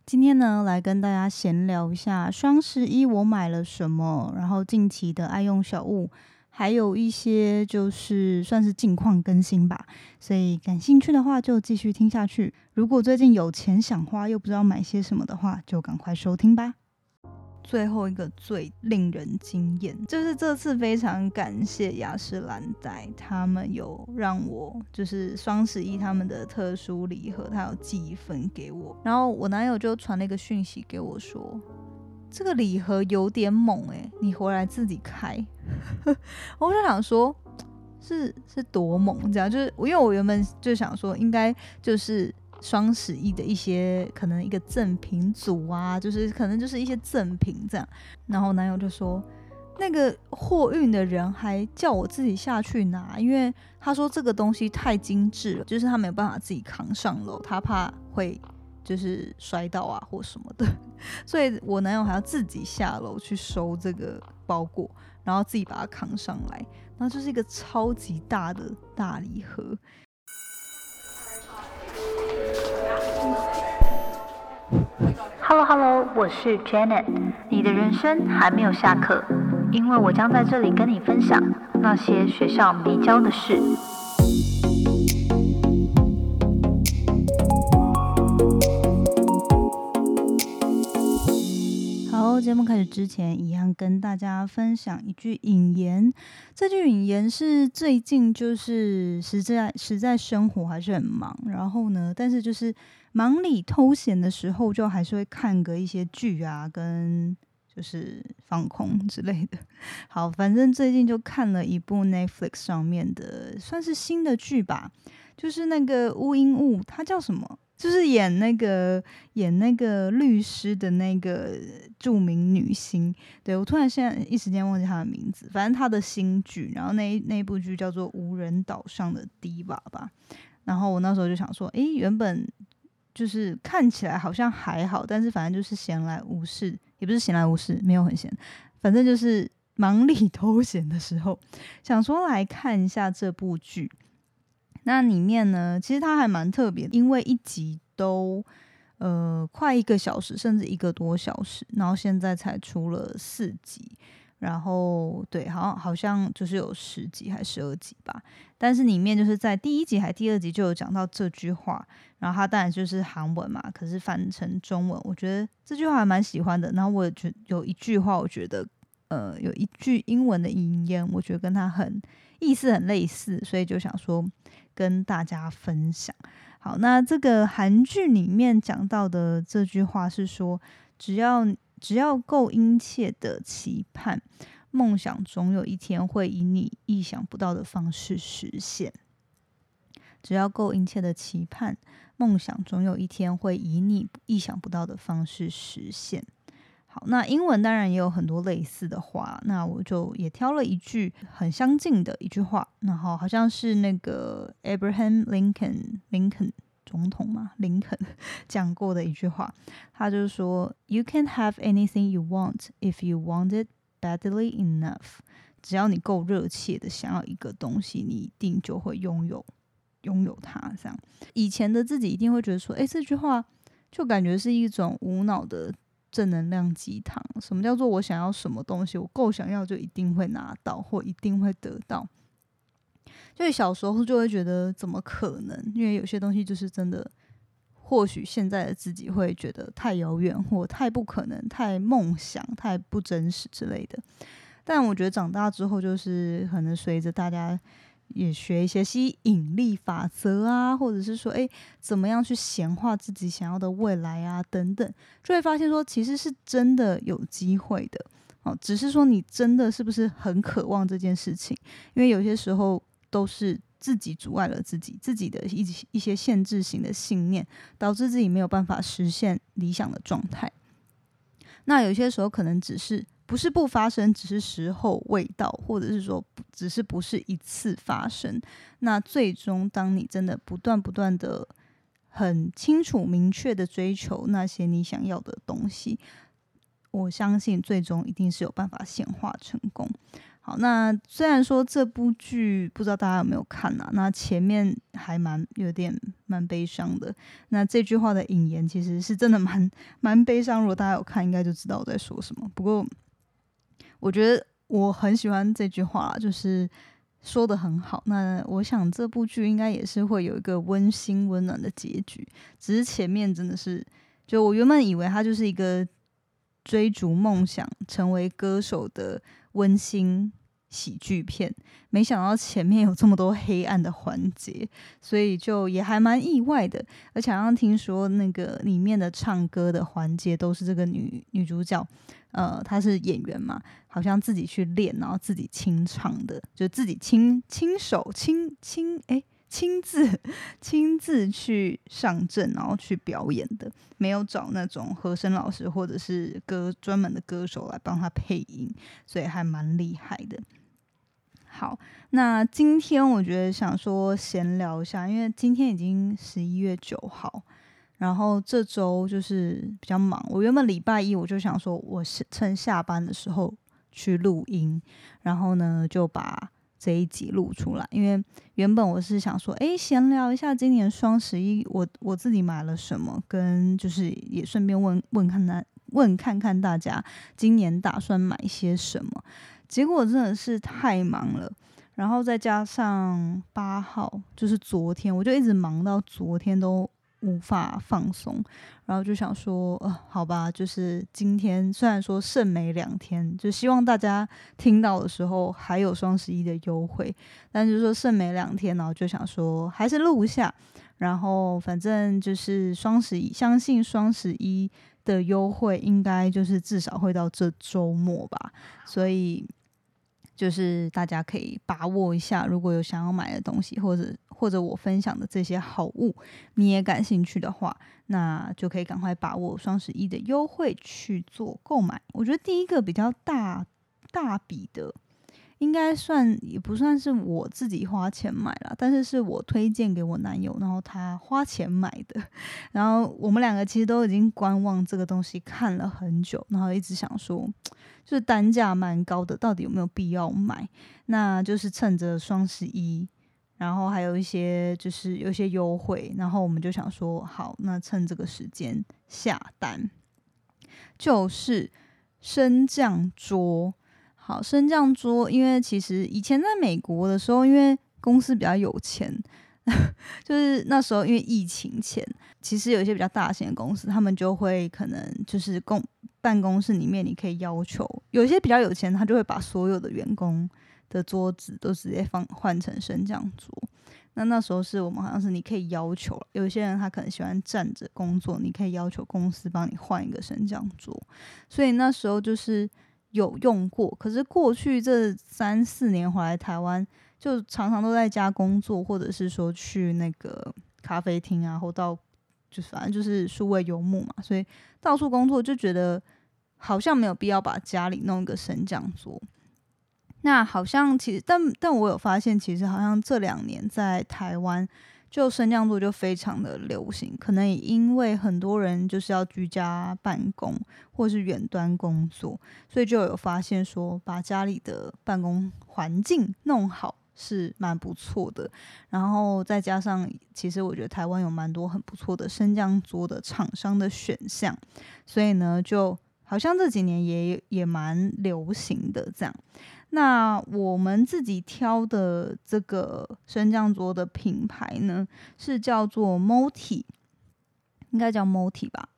今天呢，来跟大家闲聊一下双11我买了什么，然后近期的爱用小物，还有一些就是算是近况更新吧。所以感兴趣的话就继续听下去。如果最近有钱想花又不知道买些什么的话，就赶快收听吧。最后一个最令人惊艳，就是这次非常感谢雅诗兰黛，他们有让我就是双11他们的特殊礼盒，他有寄一份给我，然后我男友就传了一个讯息给我说，这个礼盒有点猛你回来自己开。我就想说是多猛这样，就是因为我原本就想说应该就是双11的一些可能一个赠品组啊，就是可能就是一些赠品这样。然后男友就说那个货运的人还叫我自己下去拿，因为他说这个东西太精致了，就是他没有办法自己扛上楼，他怕会就是摔到啊或什么的，所以我男友还要自己下楼去收这个包裹，然后自己把它扛上来，然后就是一个超级大的大礼盒。 Hello， 我是 Janet， 你的人生还没有下课，因为我将在这里跟你分享那些学校没教的事。 好，节目开始之前，一样跟大家分享一句引言。这句引言是最近就是实在生活还是很忙，然后呢，但是就是忙里偷闲的时候，就还是会看个一些剧啊，跟就是放空之类的。好，反正最近就看了一部 Netflix 上面的，算是新的剧吧，就是那个乌英雾，它叫什么？就是演那个律师的那个著名女星，对，我突然现在一时间忘记她的名字，反正她的新剧，然后那部剧叫做《无人岛上的 Diva》吧。然后我那时候就想说，原本就是看起来好像还好，但是反正就是闲来无事，也不是闲来无事，没有很闲，反正就是忙里偷闲的时候，想说来看一下这部剧。那里面呢，其实它还蛮特别的，因为一集都快1个小时，甚至1个多小时，然后现在才出了4集，然后对，好像就是有10集还12集吧。但是里面就是在第1集还第2集就有讲到这句话，然后它当然就是韩文嘛，可是翻成中文，我觉得这句话还蛮喜欢的。然后我也觉得有一句话，我觉得有一句英文的引言，我觉得跟它意思很类似，所以就想说跟大家分享。好，那这个韩剧里面讲到的这句话是说，只要够殷切的期盼，梦想总有一天会以你意想不到的方式实现。只要够殷切的期盼，梦想总有一天会以你意想不到的方式实现。好，那英文当然也有很多类似的话，那我就也挑了一句很相近的一句话，然后好像是那个 Abraham Lincoln 总统嘛，林肯讲过的一句话，他就是说 You can have anything you want if you want it badly enough。 只要你够热切的想要一个东西，你一定就会拥有它。这样，以前的自己一定会觉得说，这句话就感觉是一种无脑的正能量鸡汤。什么叫做我想要什么东西，我够想要就一定会拿到，或一定会得到？就小时候就会觉得怎么可能？因为有些东西就是真的，或许现在的自己会觉得太遥远，或太不可能，太梦想，太不真实之类的。但我觉得长大之后，就是可能随着大家也学一些吸引力法则啊，或者是说怎么样去显化自己想要的未来啊等等，就会发现说其实是真的有机会的。只是说你真的是不是很渴望这件事情，因为有些时候都是自己阻碍了自己的一些限制型的信念，导致自己没有办法实现理想的状态。那有些时候可能不是不发生，只是时候未到，或者是说只是不是一次发生。那最终当你真的不断的很清楚明确的追求那些你想要的东西，我相信最终一定是有办法显化成功。 好，那虽然说这部剧不知道大家有没有看啊，那前面还有点蛮悲伤的。那这句话的引言其实是真的蛮悲伤，如果大家有看，应该就知道我在说什么。不过我觉得我很喜欢这句话啦，就是说得很好。那我想这部剧应该也是会有一个温馨温暖的结局，只是前面真的是，就我原本以为它就是一个追逐梦想、成为歌手的温馨喜剧片，没想到前面有这么多黑暗的环节，所以就也还蛮意外的。而且好像听说那个里面的唱歌的环节都是这个女主角，她是演员嘛，好像自己去练，然后自己清唱的，就自己亲自去上阵，然后去表演的，没有找那种和声老师或者是专门的歌手来帮他配音，所以还蛮厉害的。好，那今天我觉得想说闲聊一下，因为今天已经11月9号，然后这周就是比较忙。我原本礼拜一我就想说，我趁下班的时候去录音，然后呢就把这一集录出来。因为原本我是想说，闲聊一下今年双11我自己买了什么，跟就是也顺便问看看大家今年打算买些什么。结果真的是太忙了，然后再加上8号就是昨天，我就一直忙到昨天都无法放松，然后就想说，好吧，就是今天虽然说剩没2天，就希望大家听到的时候还有双11的优惠，但就是说剩没2天，然后就想说还是录一下，然后反正就是双11，相信双11的优惠应该就是至少会到这周末吧，所以就是大家可以把握一下，如果有想要买的东西，或者我分享的这些好物，你也感兴趣的话，那就可以赶快把握双11的优惠去做购买。我觉得第一个比较大笔的，应该也不算是我自己花钱买啦，但是我推荐给我男友，然后他花钱买的。然后我们2个其实都已经观望这个东西看了很久，然后一直想说，就是单价蛮高的，到底有没有必要买？那就是趁着双11，然后还有一些就是有一些优惠，然后我们就想说，好，那趁这个时间下单，就是升降桌。好，升降桌，因为其实以前在美国的时候，因为公司比较有钱，就是那时候因为疫情前，其实有一些比较大型的公司，他们就会可能就是办公室里面你可以要求，有一些比较有钱，他就会把所有的员工的桌子都直接换成升降桌。那时候是我们好像是你可以要求，有些人他可能喜欢站着工作，你可以要求公司帮你换一个升降桌，所以那时候就是有用过。可是过去这3-4年回来台湾，就常常都在家工作，或者是说去那个咖啡厅啊，或就是反正就是数位游牧嘛，所以到处工作，就觉得好像没有必要把家里弄一个升降桌。那好像其实，但我有发现，其实好像这2年在台湾，就升降桌就非常的流行，可能也因为很多人就是要居家办公或是远端工作，所以就有发现说，把家里的办公环境弄好是蛮不错的。然后再加上，其实我觉得台湾有蛮多很不错的升降桌的厂商的选项，所以呢，就好像这几年也蛮流行的这样。那我们自己挑的这个升降桌的品牌呢，是叫做 Motti， 应该叫 Motti 吧，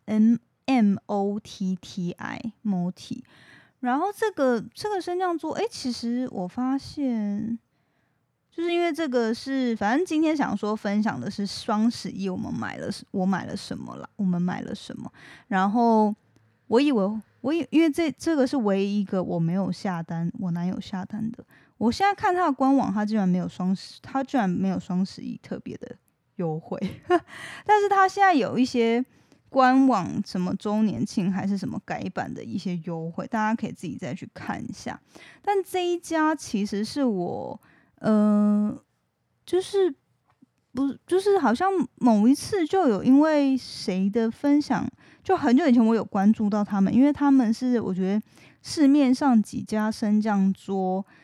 Motti Motti。然后这个升降桌，其实我发现，就是因为这个是，反正今天想说分享的是双11我买了什么啦，我们买了什么。然后因为这个是唯一一个我没有下单，我男友下单的。我现在看他的官网，他居然没有双11特别的优惠，但是他现在有一些官网什么周年庆还是什么改版的一些优惠，大家可以自己再去看一下。但这一家其实是我就是好像某一次就有因为谁的分享，就很久以前我有关注到他们，因为他们是我觉得市面上几家升降桌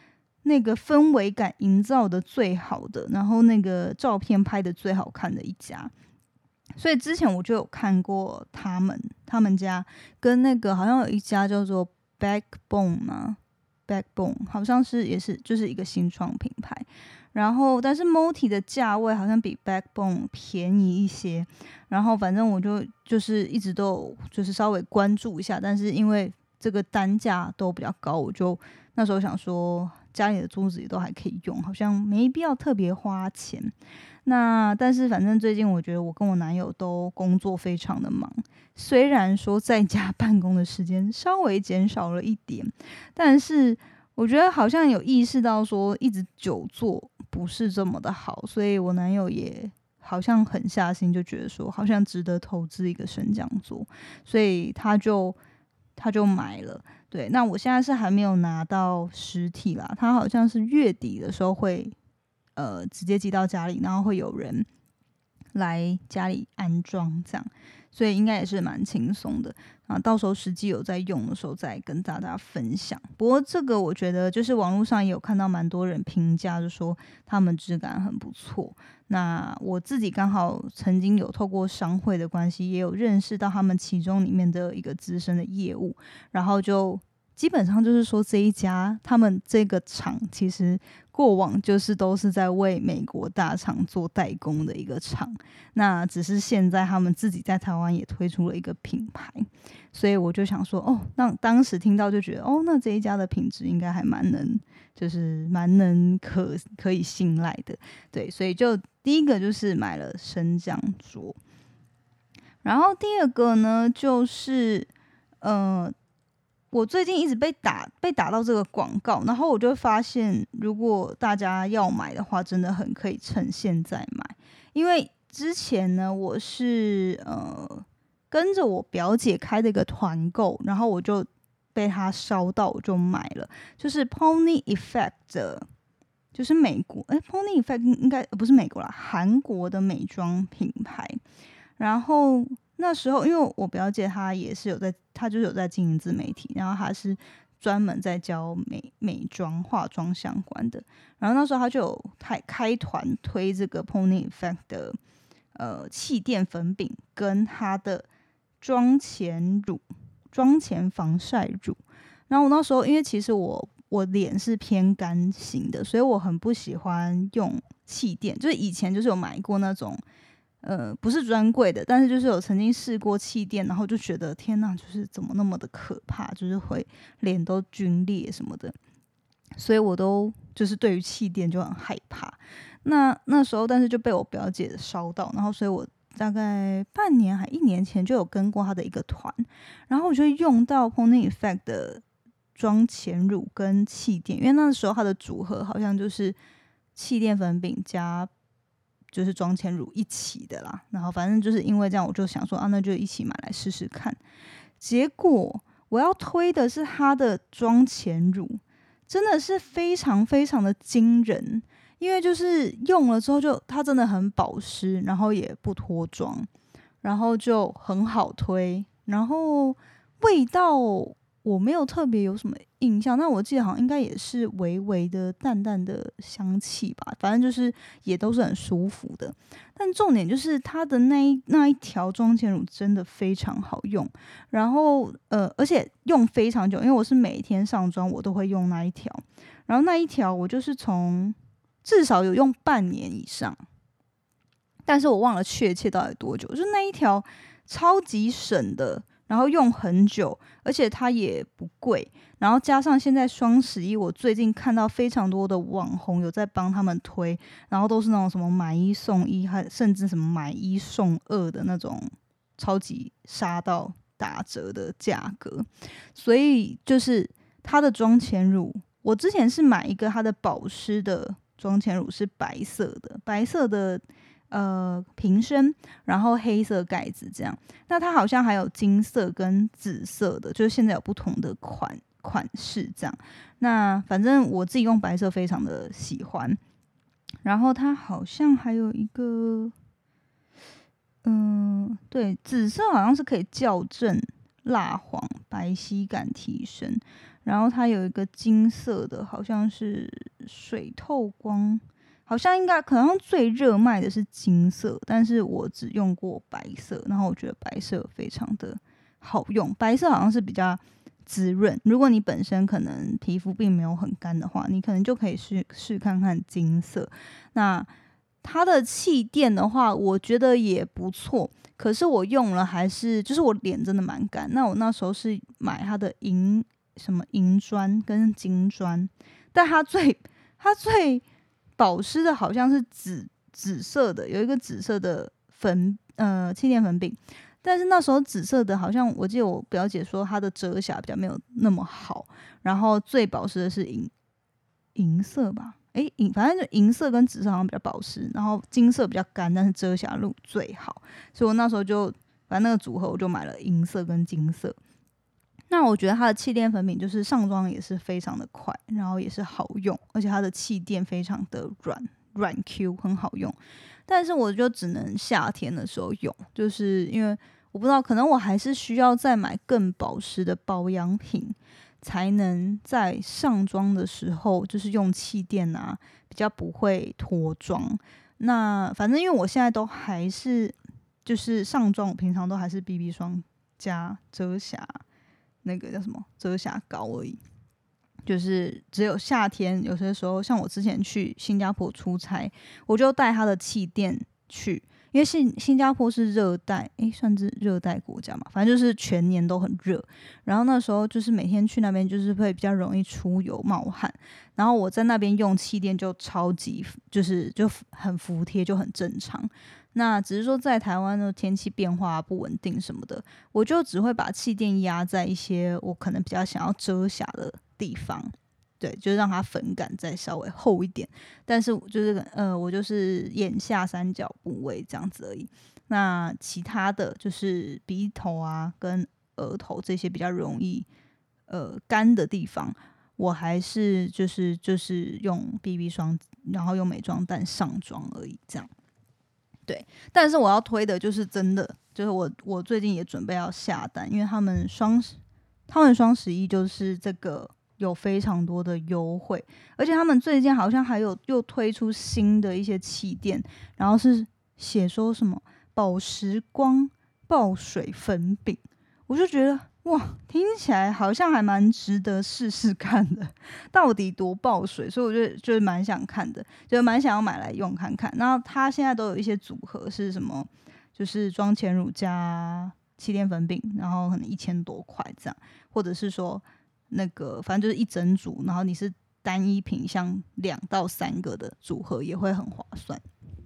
那个氛围感营造的最好的，然后那个照片拍的最好看的一家。所以之前我就有看过他们家跟那个好像有一家叫做 Backbone 嘛 ，Backbone 好像是也是就是一个新创品牌。然后但是 Moti 的价位好像比 Backbone 便宜一些。然后反正我就是一直都有就是稍微关注一下，但是因为这个单价都比较高，我就那时候想说家里的桌子也都还可以用，好像没必要特别花钱。那但是反正最近我觉得我跟我男友都工作非常的忙，虽然说在家办公的时间稍微减少了一点，但是我觉得好像有意识到说一直久坐不是这么的好，所以我男友也好像狠下心，就觉得说好像值得投资一个升降桌，所以他就买了。对，那我现在是还没有拿到实体啦，他好像是月底的时候会直接寄到家里，然后会有人来家里安装这样，所以应该也是蛮轻松的啊。到时候实际有在用的时候再跟大家分享。不过这个我觉得就是网络上也有看到蛮多人评价，就说他们质感很不错。那我自己刚好曾经有透过商会的关系，也有认识到他们其中里面的一个资深的业务，然后就基本上就是说这一家他们这个厂其实过往就是都是在为美国大厂做代工的一个厂，那只是现在他们自己在台湾也推出了一个品牌，所以我就想说那当时听到就觉得那这一家的品质应该还蛮能可以信赖的。对，所以就第一个就是买了升降桌，然后第二个呢就是我最近一直被打到这个广告，然后我就发现，如果大家要买的话，真的很可以趁现在买。因为之前呢，我是跟着我表姐开的一个团购，然后我就被她烧到，我就买了，就是 Pony Effect 的，就是美国Pony Effect 应该不是美国啦，韩国的美妆品牌。然后那时候因为我表姐她也是她就是有在经营自媒体，然后她是专门在教美妆化妆相关的，然后那时候她就有开团推这个 Pony Effect 的气垫粉饼跟她的妆前防晒乳。然后我那时候因为其实我脸是偏干型的，所以我很不喜欢用气垫，就是以前就是有买过那种不是专柜的，但是就是有曾经试过气垫，然后就觉得天哪，就是怎么那么的可怕，就是会脸都皲裂什么的，所以我都就是对于气垫就很害怕。那时候但是就被我表姐烧到，然后所以我大概半年还1年前就有跟过她的一个团，然后我就用到 Pony Effect 的妆前乳跟气垫，因为那时候它的组合好像就是气垫粉饼加就是妆前乳一起的啦，然后反正就是因为这样，我就想说那就一起买来试试看。结果我要推的是它的妆前乳，真的是非常非常的惊人，因为就是用了之后就它真的很保湿，然后也不脱妆，然后就很好推，然后味道我没有特别有什么印象，但我记得好像应该也是微微的淡淡的香气吧，反正就是也都是很舒服的。但重点就是它的那一条妆前乳真的非常好用，然后而且用非常久，因为我是每天上妆我都会用那一条，然后那一条我就是至少有用半年以上，但是我忘了确切到底多久，就那一条超级省的，然后用很久，而且它也不贵，然后加上现在双11，我最近看到非常多的网红有在帮他们推，然后都是那种什么买1送1，还甚至什么买1送2的那种超级杀到打折的价格，所以就是它的妆前乳，我之前是买一个它的保湿的妆前乳是白色的瓶身，然后黑色盖子这样。那它好像还有金色跟紫色的，就是现在有不同的款式这样。那反正我自己用白色非常的喜欢，然后它好像还有一个，对，紫色好像是可以校正蜡黄、白皙感提升，然后它有一个金色的，好像是水透光，好像可能最热卖的是金色，但是我只用过白色，然后我觉得白色非常的好用，白色好像是比较滋润。如果你本身可能皮肤并没有很干的话，你可能就可以试看看金色。那它的气垫的话，我觉得也不错，可是我用了还是就是我脸真的蛮干。那我那时候是买它的银砖跟金砖，但它最保湿的好像是紫色的，有一个紫色的气垫粉饼。但是那时候紫色的好像我记得我表姐说它的遮瑕比较没有那么好，然后最保湿的是银色吧，反正就银色跟紫色好像比较保湿，然后金色比较干，但是遮瑕度最好，所以我那时候就反正那个组合我就买了银色跟金色。那我觉得它的气垫粉饼就是上妆也是非常的快，然后也是好用，而且它的气垫非常的软 Q， 很好用。但是我就只能夏天的时候用，就是因为我不知道，可能我还是需要再买更保湿的保养品，才能在上妆的时候就是用气垫啊，比较不会脱妆。那反正因为我现在都还是就是上妆，我平常都还是 BB 霜加遮瑕那个叫什么遮瑕膏而已。就是只有夏天，有些时候像我之前去新加坡出差，我就带它的气垫去，因为新加坡是热带，算是热带国家嘛，反正就是全年都很热。然后那时候就是每天去那边，就是会比较容易出油冒汗。然后我在那边用气垫就超级就很服帖，就很正常。那只是说在台湾的天气变化不稳定什么的，我就只会把气垫压在一些我可能比较想要遮瑕的地方，对，就是让它粉感再稍微厚一点。但是就是我就是眼下三角部位这样子而已。那其他的就是鼻头啊跟额头这些比较容易干的地方，我还是就是用 BB 霜，然后用美妆蛋上妆而已，这样。对，但是我要推的就是真的，就是我最近也准备要下单，因为他们双11就是这个有非常多的优惠，而且他们最近好像还有又推出新的一些气垫，然后是写说什么宝石光爆水粉饼，我就觉得哇，听起来好像还蛮值得试试看的，到底多爆水，所以我就蛮想看的，就蛮想要买来用看看。然后它现在都有一些组合是什么，就是妆前乳加气垫粉饼，然后可能1000多块这样，或者是说那个反正就是一整组，然后你是单一品像2到3个的组合也会很划算。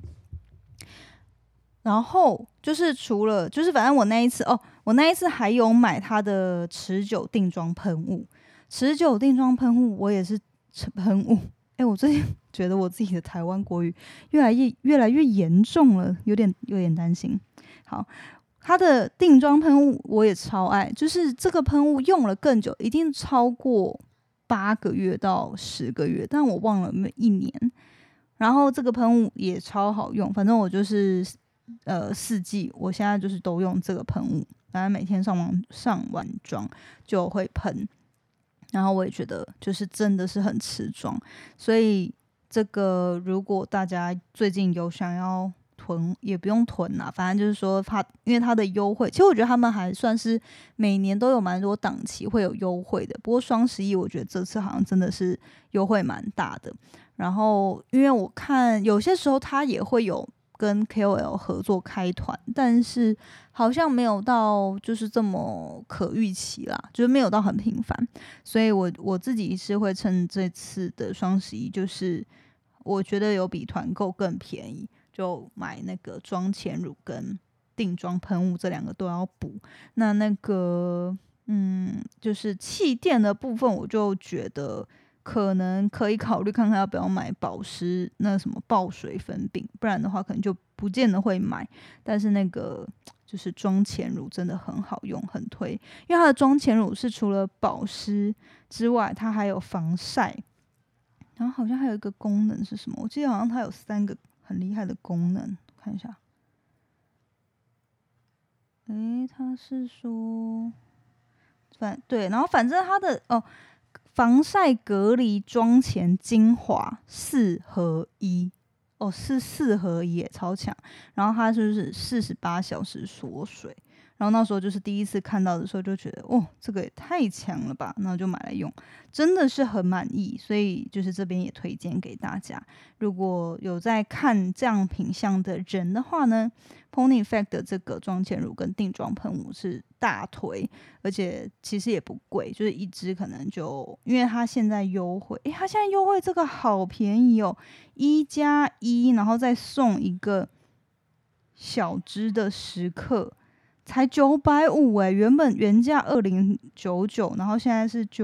然后就是除了就是反正我那一次还有买它的持久定妆喷雾，持久定妆喷雾我也是喷雾。我最近觉得我自己的台湾国语越来越严重了，有点担心。好，它的定妆喷雾我也超爱，就是这个喷雾用了更久，一定超过8个月到10个月，但我忘了有没有1年。然后这个喷雾也超好用，反正我就是4季，我现在就是都用这个喷雾，反正每天上完妆就会喷，然后我也觉得就是真的是很持妆，所以这个如果大家最近有想要囤，也不用囤啦，反正就是说因为它的优惠，其实我觉得他们还算是每年都有蛮多档期会有优惠的，不过双11我觉得这次好像真的是优惠蛮大的。然后因为我看有些时候它也会有跟 KOL 合作开团，但是好像没有到就是这么可预期啦，就是没有到很频繁，所以我自己是会趁这次的双11，就是我觉得有比团购更便宜，就买那个妆前乳跟定妆喷雾这2个都要补。那个就是气垫的部分，我就觉得可能可以考虑看看要不要买保湿那什么爆水粉饼，不然的话可能就不见得会买。但是那个就是妆前乳真的很好用，很推，因为它的妆前乳是除了保湿之外，它还有防晒，然后好像还有一个功能是什么？我记得好像它有3个很厉害的功能，看一下。它是说对，然后反正它的防晒隔离妆前精华4合1哦，是4合1耶，超强。然后它就是48小时锁水。然后那时候就是第一次看到的时候，就觉得哦，这个也太强了吧，然后就买来用，真的是很满意。所以就是这边也推荐给大家，如果有在看这样品相的人的话呢，Pony Effect 的这个妆前乳跟定妆喷雾是大推，而且其实也不贵，就是一支可能就因为它现在优惠，它现在优惠这个好便宜哦，1+1，然后再送一个小支的10克。才950原价2099，然后现在是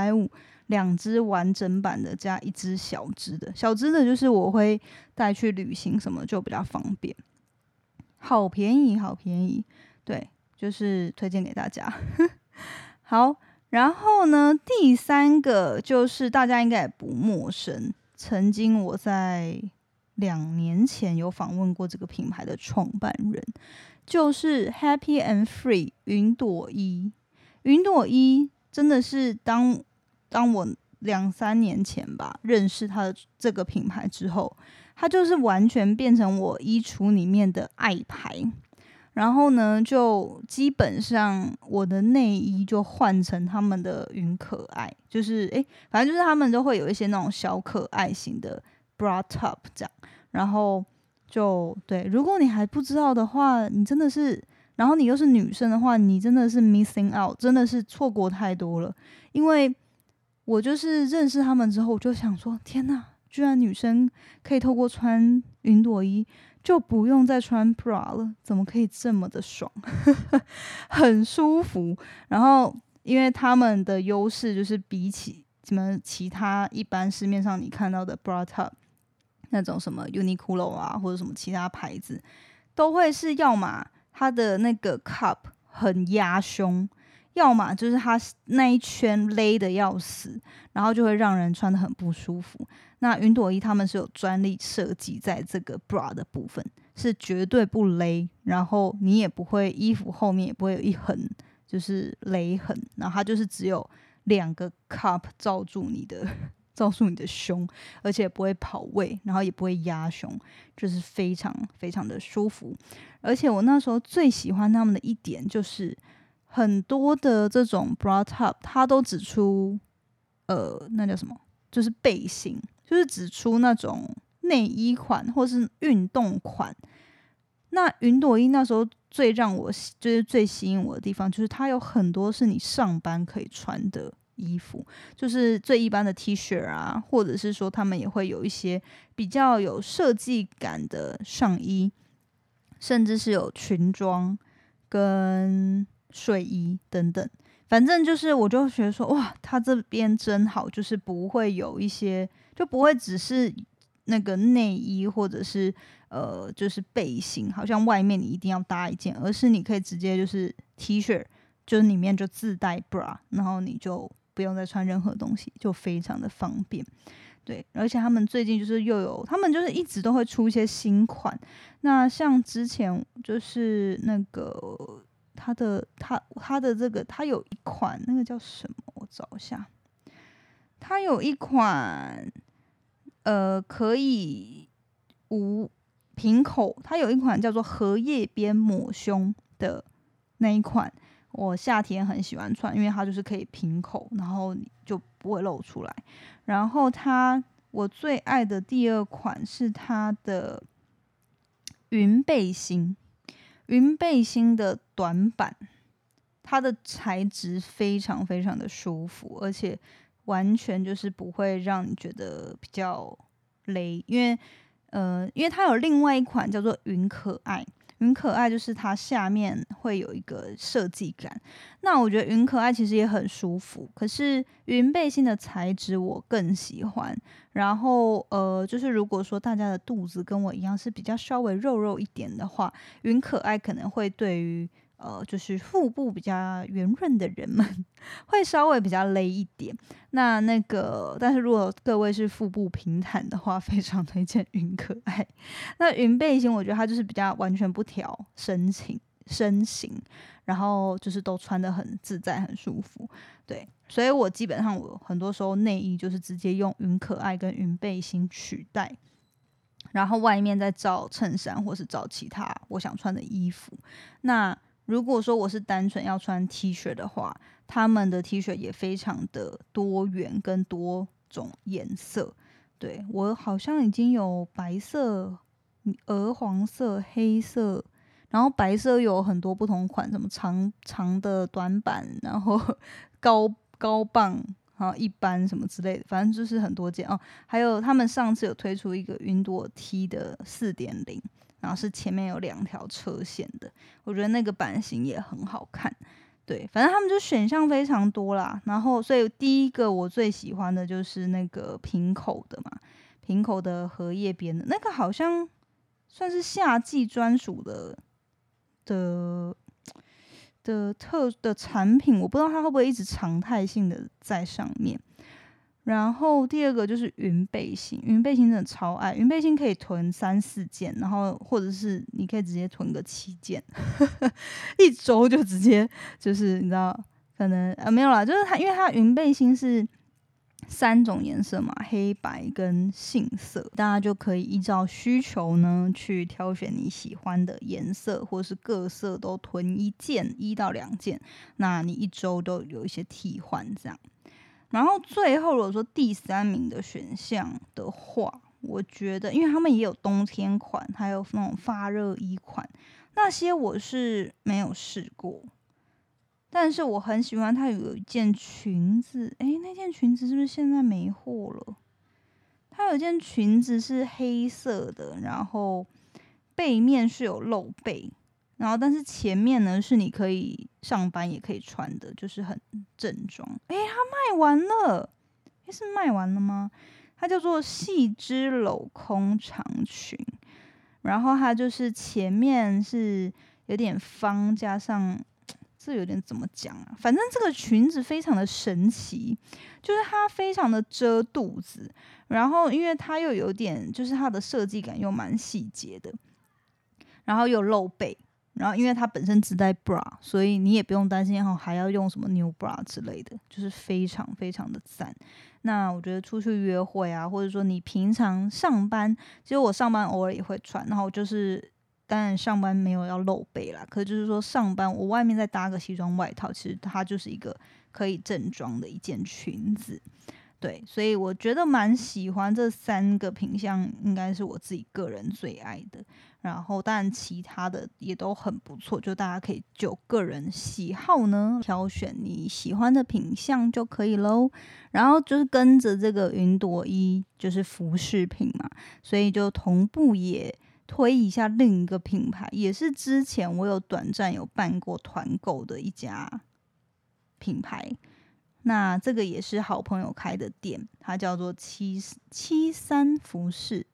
950，2支完整版的加1支小支的，小支的就是我会带去旅行什么就比较方便，好便宜好便宜，对，就是推荐给大家。好，然后呢，第3个就是大家应该也不陌生，曾经我在2年前有访问过这个品牌的创办人。就是 Happy and Free 云朵衣。云朵衣真的是当我2-3年前吧认识它的这个品牌之后，它就是完全变成我衣橱里面的爱牌。然后呢，就基本上我的内衣就换成他们的云可爱，就是反正就是他们都会有一些那种小可爱型的 bra top 这样，然后。就对，如果你还不知道的话，你真的是，然后你又是女生的话，你真的是 missing out， 真的是错过太多了。因为我就是认识他们之后，我就想说，天哪，居然女生可以透过穿云朵衣就不用再穿 bra 了，怎么可以这么的爽？很舒服。然后，因为他们的优势就是比起其他一般市面上你看到的 bra top。那种什么 Uniqlo 啊，或者什么其他牌子，都会是要么它的那个 cup 很压胸，要么就是它那一圈勒的要死，然后就会让人穿得很不舒服。那云朵衣他们是有专利设计在这个 bra 的部分，是绝对不勒，然后你也不会衣服后面也不会有一横就是勒痕，然后它就是只有2个 cup 罩住你的胸，而且不会跑位，然后也不会压胸，就是非常非常的舒服。而且我那时候最喜欢他们的一点就是很多的这种 bra top 它都只出那叫什么，就是背心，就是只出那种内衣款或是运动款。那云朵衣那时候最让我就是最吸引我的地方，就是它有很多是你上班可以穿的衣服，就是最一般的 T 恤啊，或者是说他们也会有一些比较有设计感的上衣，甚至是有裙装跟睡衣等等。反正就是我就觉得说，哇，他这边真好，就是不会有一些，就不会只是那个内衣或者是就是背心，好像外面你一定要搭一件，而是你可以直接就是 T 恤，就是里面就自带 bra， 然后你就不用再穿任何东西，就非常的方便。对，而且他们最近就是他们就是一直都会出一些新款。那像之前就是那个他的这个，他有一款那个叫什么？我找一下，他有一款可以无平口，它有一款叫做荷叶边抹胸的那一款。我夏天很喜欢穿，因为它就是可以平口，然后你就不会露出来。然后我最爱的第2款是它的云背心，云背心的短版，它的材质非常非常的舒服，而且完全就是不会让你觉得比较勒，因为它有另外一款叫做云可爱。云可爱就是它下面会有一个设计感，那我觉得云可爱其实也很舒服，可是云背心的材质我更喜欢。然后就是如果说大家的肚子跟我一样是比较稍微肉一点的话，云可爱可能会对于就是腹部比较圆润的人们会稍微比较勒一点。但是如果各位是腹部平坦的话，非常推荐云可爱。那云背心我觉得它就是比较完全不调身形， 身形，然后就是都穿得很自在很舒服。对，所以我基本上我很多时候内衣就是直接用云可爱跟云背心取代，然后外面再罩衬衫或是罩其他我想穿的衣服。那如果说我是单纯要穿 T 恤的话，他们的 T 恤也非常的多元跟多种颜色。对，我好像已经有白色、鹅黄色、黑色，然后白色有很多不同款，什么长长的、短版，然后高磅，然后一般什么之类的，反正就是很多件哦。还有他们上次有推出一个云朵 T 的4.0，然后是前面有2条车线的，我觉得那个版型也很好看。对，反正他们就选项非常多啦。然后，所以第一个我最喜欢的就是那个平口的嘛，平口的荷叶边的那个，好像算是夏季专属的产品，我不知道它会不会一直常态性的在上面。然后第二个就是云背心，云背心真的超爱，云背心可以囤3-4件，然后或者是你可以直接囤个7件，一周就直接就是你知道，可能没有啦，就是它因为它云背心是3种颜色嘛，黑白跟杏色，大家就可以依照需求呢去挑选你喜欢的颜色，或是各色都囤1到2件，那你一周都有一些替换这样。然后最后如果说第3名的选项的话，我觉得因为他们也有冬天款，还有那种发热衣款，那些我是没有试过，但是我很喜欢它有一件裙子，那件裙子是不是现在没货了？它有一件裙子是黑色的，然后背面是有露背，然后但是前面呢是你可以上班也可以穿的，就是很正装。它卖完了，是卖完了吗？它叫做细织镂空长裙，然后它就是前面是有点方，加上这有点怎么讲啊？反正这个裙子非常的神奇，就是它非常的遮肚子，然后因为它又有点，就是它的设计感又蛮细节的，然后又露背，然后因为它本身自带 bra， 所以你也不用担心还要用什么 new bra 之类的，就是非常非常的赞。那我觉得出去约会啊，或者说你平常上班，其实我上班偶尔也会穿，然后就是当然上班没有要露背啦，可是就是说上班我外面再搭个西装外套，其实它就是一个可以正装的一件裙子。对，所以我觉得蛮喜欢这3个品项，应该是我自己个人最爱的。然后当然其他的也都很不错，就大家可以就个人喜好呢挑选你喜欢的品项就可以咯。然后就是跟着这个云朵衣就是服饰品嘛，所以就同步也推一下另一个品牌，也是之前我有短暂有办过团购的一家品牌。那这个也是好朋友开的店，它叫做73服饰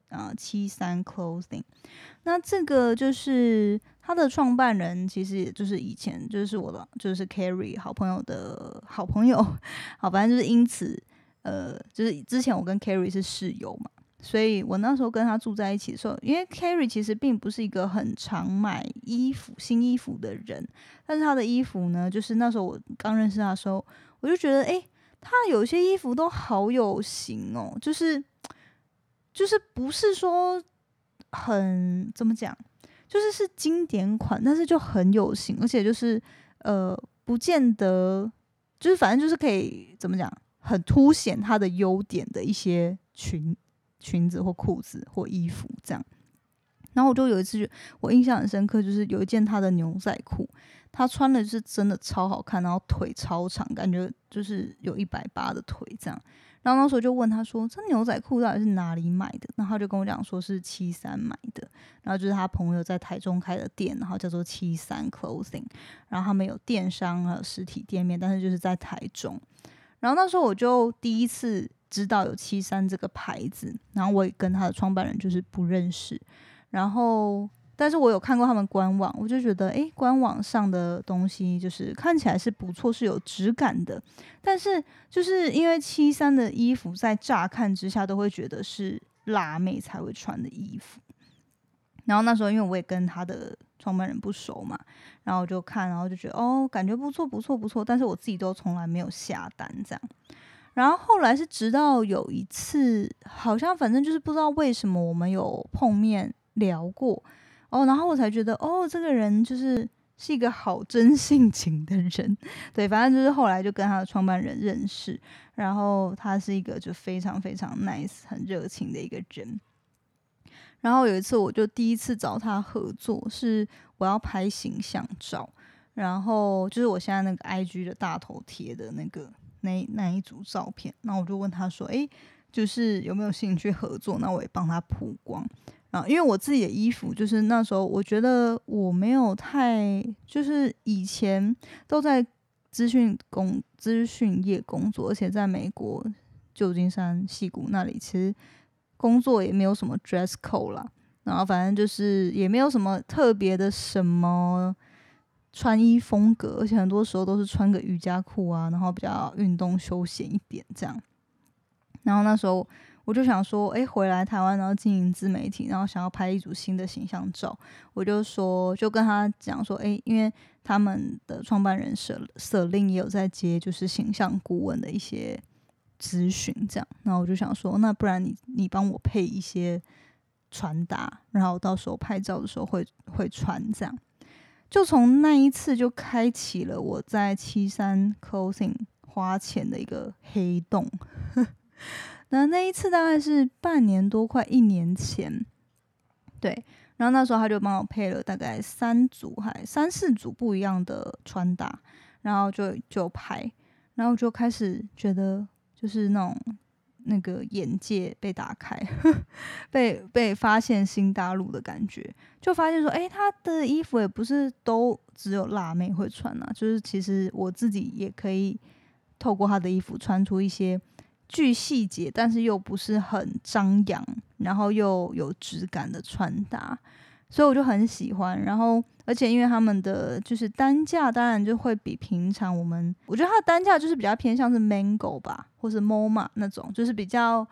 73 Clothing。那这个就是他的创办人，其实也就是以前就是我的就是 Carrie 好朋友的好朋友，好，反正就是因此就是之前我跟 Carrie 是室友嘛，所以我那时候跟他住在一起的时候，因为 Carrie 其实并不是一个很常买新衣服的人，但是他的衣服呢，就是那时候我刚认识他的时候，我就觉得他有些衣服都好有型哦，就是不是说很怎么讲，就是是经典款，但是就很有型，而且就是不见得就是反正就是可以怎么讲，很凸显他的优点的一些裙子或裤子或衣服这样。然后我就有一次我印象很深刻，就是有一件他的牛仔裤，他穿的是真的超好看，然后腿超长，感觉就是有180的腿这样。然后那时候就问他说，这牛仔裤到底是哪里买的？然后他就跟我讲说是73买的，然后就是他朋友在台中开的店，然后叫做73 Clothing， 然后他们有电商实体店面，但是就是在台中。然后那时候我就第一次知道有73这个牌子，然后我也跟他的创办人就是不认识，然后但是我有看过他们官网，我就觉得官网上的东西就是看起来是不错，是有质感的，但是就是因为73的衣服在乍看之下都会觉得是辣妹才会穿的衣服。然后那时候因为我也跟他的创办人不熟嘛，然后我就看，然后就觉得哦，感觉不错不错不错，但是我自己都从来没有下单这样。然后后来是直到有一次，好像反正就是不知道为什么我们有碰面聊过哦，然后我才觉得哦，这个人是一个好真性情的人，对，反正就是后来就跟他的创办人认识，然后他是一个就非常非常 nice 很热情的一个人。然后有一次我就第一次找他合作，是我要拍形象照，然后就是我现在那个 IG 的大头贴的那一组照片，然后我就问他说，就是有没有兴趣合作？那我也帮他曝光。然后因为我自己的衣服，就是那时候我觉得我没有太，就是以前都在资讯业工作，而且在美国旧金山矽谷那里，其实工作也没有什么 dress code 啦，然后反正就是也没有什么特别的什么穿衣风格，而且很多时候都是穿个瑜伽裤啊，然后比较运动休闲一点这样。然后那时候我就想说，回来台湾然后经营自媒体，然后想要拍一组新的形象照，我就跟他讲说，因为他们的创办人舍令也有在接就是形象顾问的一些咨询这样，然后我就想说，那不然你帮我配一些穿搭，然后到时候拍照的时候会穿这样。就从那一次就开启了我在73 Clothing 花钱的一个黑洞。那一次大概是半年多快1年前，对，然后那时候他就帮我配了大概3组还3、4组不一样的穿搭，然后就拍，然后就开始觉得就是那个眼界被打开，被发现新大陆的感觉，就发现说，他的衣服也不是都只有辣妹会穿啊，就是其实我自己也可以透过他的衣服穿出一些具细节，但是又不是很张扬，然后又有质感的穿搭，所以我就很喜欢。然后，而且因为他们的就是单价，当然就会比平常我觉得它的单价就是比较偏向是 Mango 吧，或是 MoMA 那种，就是比较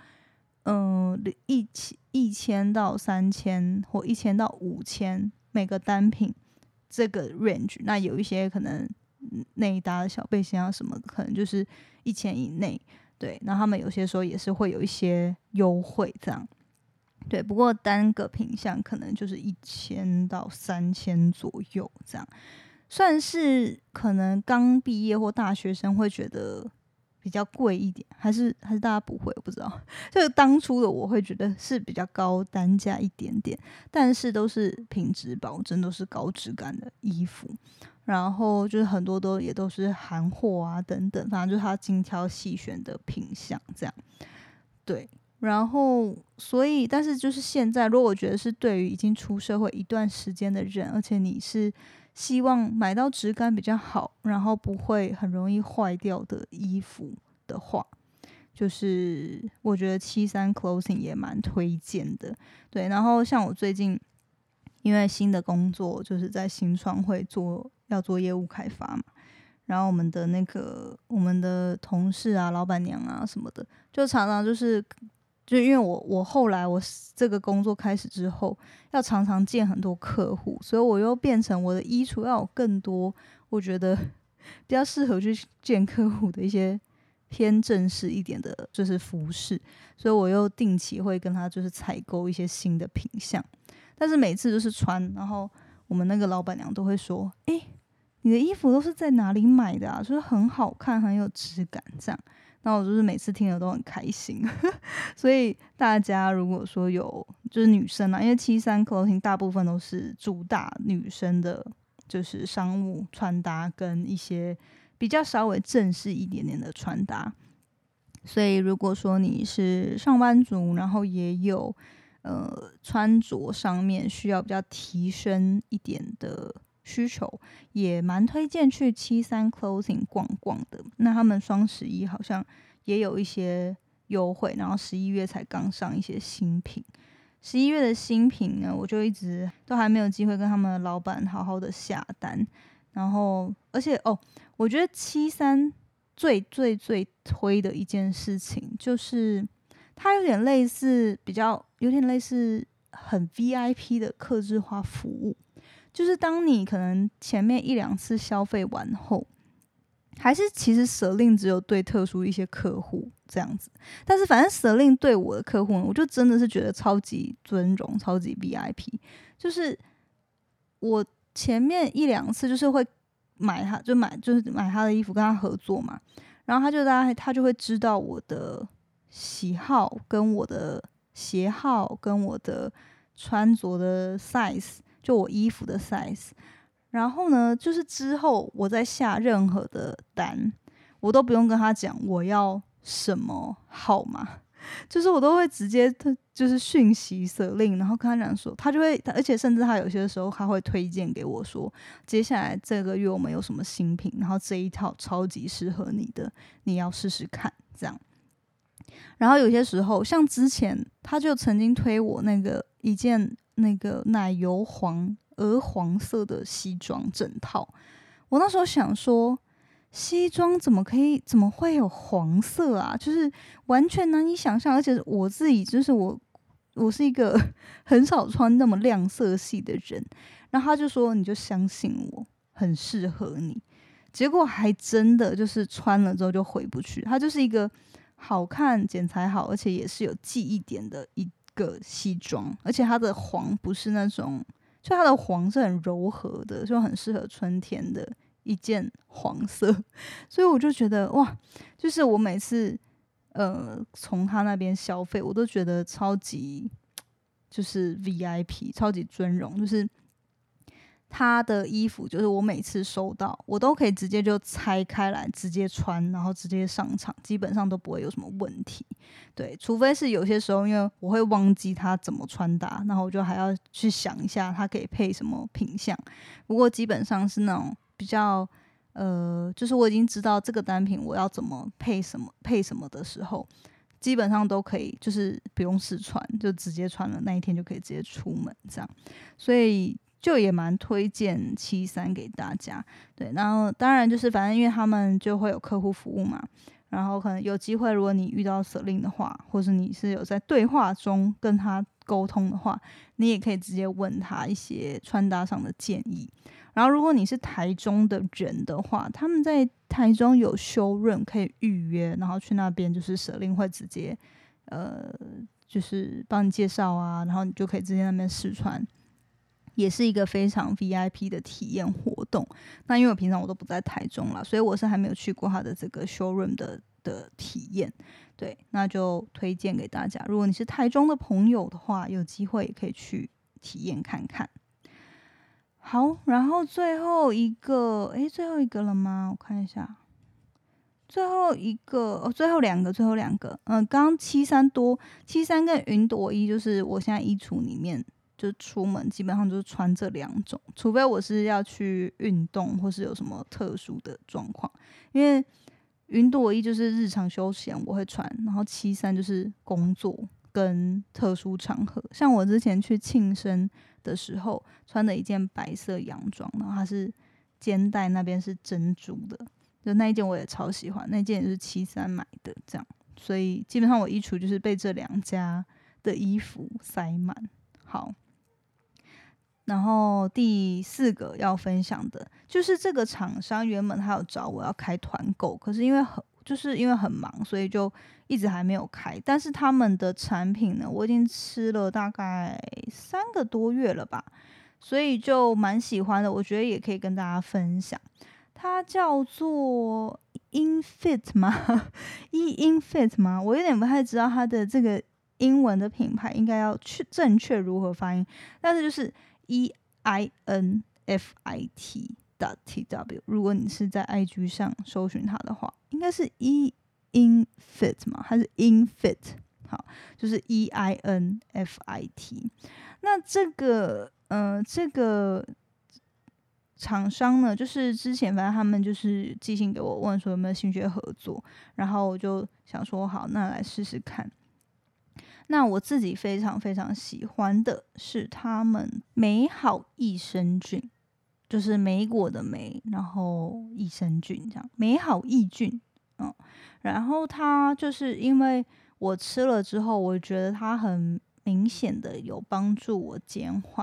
1000到3000或1000到5000每个单品这个 range。那有一些可能内搭的小背心啊什么的，可能就是1000以内。对，然后他们有些时候也是会有一些优惠这样。对，不过单个品项可能就是1000到3000左右这样，算是可能刚毕业或大学生会觉得比较贵一点，还是大家不会，我不知道。这个当初的我会觉得是比较高单价一点点，但是都是品质保证，都是高质感的衣服。然后就是很多也都是韩货啊等等，反正就是他精挑细选的品项这样。对，然后所以但是就是现在，如果我觉得是对于已经出社会一段时间的人，而且你是希望买到质感比较好，然后不会很容易坏掉的衣服的话，就是我觉得73 Clothing 也蛮推荐的。对，然后像我最近因为新的工作就是在新创会要做业务开发嘛，然后我们的同事啊、老板娘啊什么的，就常常就因为我后来我这个工作开始之后，要常常见很多客户，所以我又变成我的衣橱要有更多我觉得比较适合去见客户的一些偏正式一点的，就是服饰，所以我又定期会跟他就是采购一些新的品项，但是每次就是穿，然后我们那个老板娘都会说，你的衣服都是在哪里买的啊？就是很好看，很有质感这样。那我就是每次听了都很开心。所以大家如果说就是女生啊，因为73 Clothing 大部分都是主打女生的，就是商务穿搭跟一些比较稍微正式一点点的穿搭。所以如果说你是上班族，然后也有穿着上面需要比较提升一点的需求，也蛮推荐去73 Clothing 逛逛的。那他们双11好像也有一些优惠，然后11月才刚上一些新品。11月的新品呢，我就一直都还没有机会跟他们的老板好好的下单。然后，而且我觉得73最最最推的一件事情就是它有点类似很 VIP 的客制化服务。 就是当你可能前面1-2次消费完后，还是其实Celine只有对特殊一些客户这样子，但是反正Celine对我的客户呢，我就真的是觉得超级尊荣，超级 VIP。就是我前面1-2次就是会买他，就是买他的衣服，跟他合作嘛，然后他就会知道我的喜好跟我的鞋号跟我的穿着的 size， 就我衣服的 size。然后呢，就是之后我再下任何的单，我都不用跟他讲我要什么号码，就是我都会直接就是讯息Celine，然后跟他讲说，他就会，而且甚至他有些时候他会推荐给我说，接下来这个月我们有什么新品，然后这一套超级适合你的，你要试试看这样。然后有些时候，像之前他就曾经推我一件那个奶油鹅黄色的西装整套，我那时候想说，西装怎么会有黄色啊？就是完全难以想象，而且我自己就是我是一个很少穿那么亮色系的人，然后他就说你就相信我，很适合你。结果还真的就是穿了之后就回不去，它就是一个好看、剪裁好，而且也是有记忆点的一个西装，而且它的黄不是那种，就它的黄是很柔和的，就很适合春天的一件黄色，所以我就觉得哇，就是我每次从他那边消费，我都觉得超级就是 VIP， 超级尊荣，就是他的衣服，就是我每次收到，我都可以直接就拆开来，直接穿，然后直接上场，基本上都不会有什么问题。对，除非是有些时候，因为我会忘记他怎么穿搭，然后我就还要去想一下他可以配什么品相。不过基本上是那种比较就是我已经知道这个单品我要怎么配什么的时候，基本上都可以，就是不用试穿，就直接穿了，那一天就可以直接出门这样。所以就也蛮推荐73给大家。对，然后当然就是反正因为他们就会有客户服务嘛，然后可能有机会，如果你遇到Celine的话，或是你是有在对话中跟他沟通的话，你也可以直接问他一些穿搭上的建议。然后如果你是台中的人的话，他们在台中有showroom可以预约，然后去那边就是Celine会直接就是帮你介绍啊，然后你就可以直接在那边试穿，也是一个非常 VIP 的体验活动。那因为我平常我都不在台中啦，所以我是还没有去过他的这个 showroom 的体验。对，那就推荐给大家，如果你是台中的朋友的话，有机会也可以去体验看看。好，然后最后一个了吗？我看一下，最后两个。刚刚73跟云朵衣，就是我现在衣橱里面就出门基本上就是穿这2种，除非我是要去运动或是有什么特殊的状况。因为云朵衣就是日常休闲我会穿，然后73就是工作跟特殊场合，像我之前去庆生的时候穿的一件白色洋装，然后它是肩带那边是珍珠的，就那一件我也超喜欢，那件也是73买的这样。所以基本上我衣橱就是被这2家的衣服塞满。好，然后第4个要分享的就是这个厂商原本他有找我要开团购，可是因为很忙，所以就一直还没有开。但是他们的产品呢，我已经吃了大概3个多月了吧，所以就蛮喜欢的，我觉得也可以跟大家分享。它叫做 Infit 吗？Infit 吗？我有点不太知道它的这个英文的品牌应该要正确如何发音，但是就是 EINFIT.TW， 如果你是在 IG 上搜寻它的话，应该是 Infit 吗？还是 Infit？ 好，就是 EINFIT。那这个厂商呢，就是之前反正他们就是寄信给我，问说有没有兴趣合作，然后我就想说好，那来试试看。那我自己非常非常喜欢的是他们美好益生菌，就是莓果的莓，然后益生菌这样，美好益菌。然后它就是因为我吃了之后，我觉得它很明显的有帮助我减缓，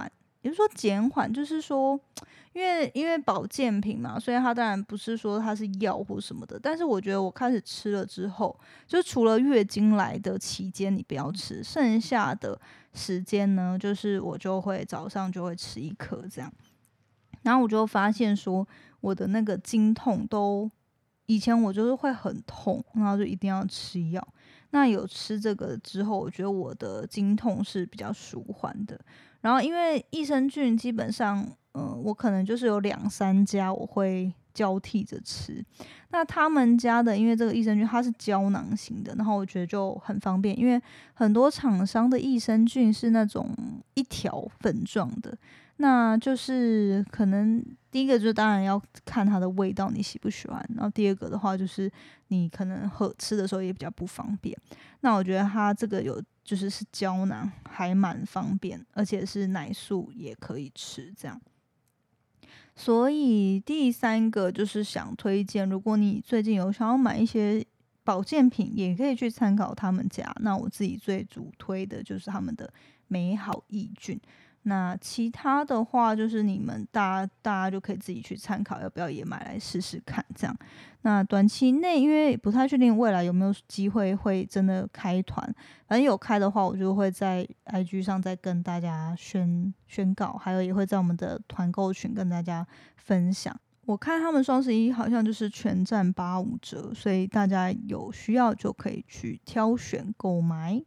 也不是说减缓，就是说因为保健品嘛，所以它当然不是说它是药或什么的。但是我觉得我开始吃了之后，就除了月经来的期间你不要吃，剩下的时间呢，就是我就会早上就会吃1颗这样。然后我就发现说，我的那个经痛都，以前我就是会很痛，然后就一定要吃药。那有吃这个之后，我觉得我的经痛是比较舒缓的。然后因为益生菌基本上，我可能就是有2-3家我会交替着吃。那他们家的，因为这个益生菌它是胶囊型的，然后我觉得就很方便，因为很多厂商的益生菌是那种一条粉状的。那就是可能第一个就当然要看它的味道你喜不喜欢，然后第二个的话就是你可能吃的时候也比较不方便。那我觉得它这个就是胶囊还蛮方便，而且是奶素也可以吃这样。所以第3个就是想推荐，如果你最近有想要买一些保健品，也可以去参考他们家。那我自己最主推的就是他们的美好益菌。那其他的话，就是你们大家就可以自己去参考，要不要也买来试试看这样。那短期内因为不太确定未来有没有机会会真的开团，反正有开的话，我就会在 IG 上再跟大家宣告，还有也会在我们的团购群跟大家分享。我看他们双11好像就是全站85折，所以大家有需要就可以去挑选购买。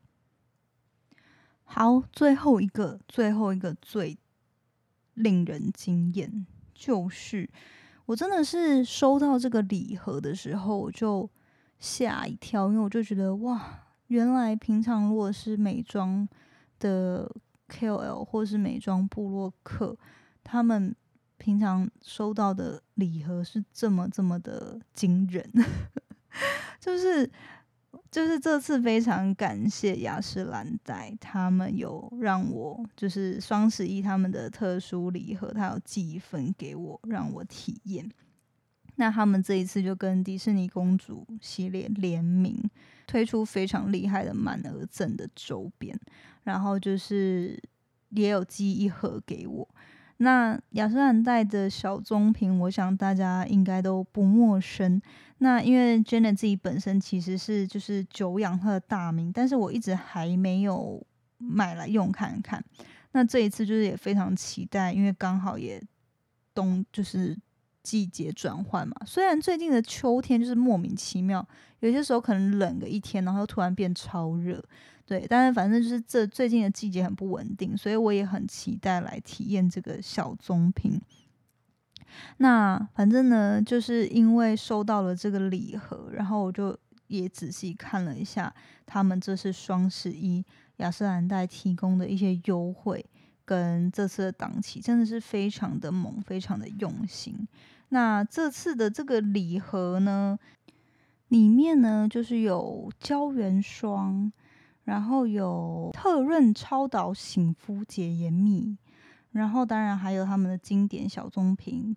好，最后一个最令人惊艳，就是我真的是收到这个礼盒的时候，我就吓一跳，因为我就觉得哇，原来平常如果是美妆的 KOL 或是美妆部落客，他们平常收到的礼盒是这么的惊人，就是这次非常感谢雅诗兰黛，他们有让我就是双11他们的特殊礼盒，他有寄一份给我让我体验。那他们这一次就跟迪士尼公主系列联名，推出非常厉害的满额赠的周边，然后就是也有寄1盒给我。那雅诗兰黛的小棕瓶，我想大家应该都不陌生。那因为 Janet 自己本身其实是就是久仰她的大名，但是我一直还没有买来用看看。那这一次就是也非常期待，因为刚好也就是季节转换嘛。虽然最近的秋天就是莫名其妙，有些时候可能冷个1天，然后突然变超热。对，但是反正就是这最近的季节很不稳定，所以我也很期待来体验这个小棕瓶。那反正呢，就是因为收到了这个礼盒，然后我就也仔细看了一下他们这次双11雅诗兰黛提供的一些优惠跟这次的档期，真的是非常的猛，非常的用心。那这次的这个礼盒呢，里面呢就是有胶原霜，然后有特润超导醒肤洁颜蜜，然后当然还有他们的经典小棕瓶